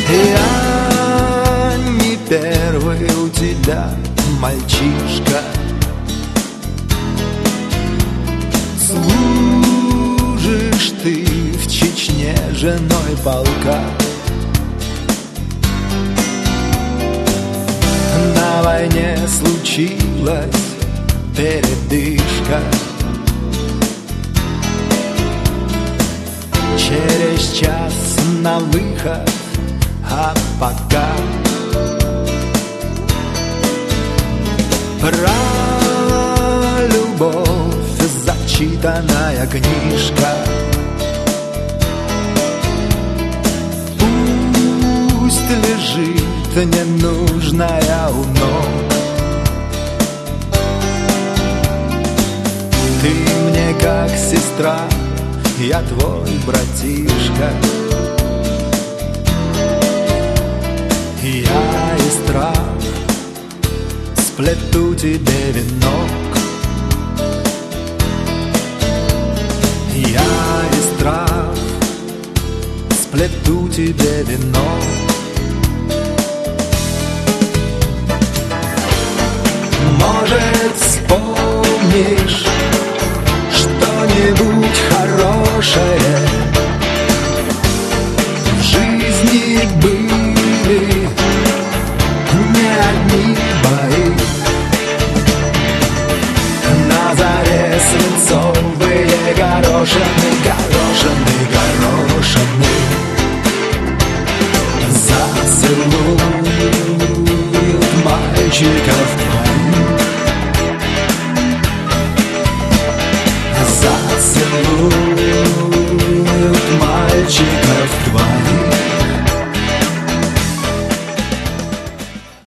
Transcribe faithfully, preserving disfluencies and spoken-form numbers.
Я не первый у тебя, мальчишка. Служишь ты в Чечне женой полка. На войне случилась передышка. Через час на выход, а пока про любовь зачитанная книжка. Пусть лежит ненужная у ног. Ты мне как сестра, я твой братишка. Я и страх сплету тебе венок. Я и страх сплету тебе венок. Может, вспомнишь что-нибудь хорошее? В жизни были не одни бои. На заре свинцовые горошины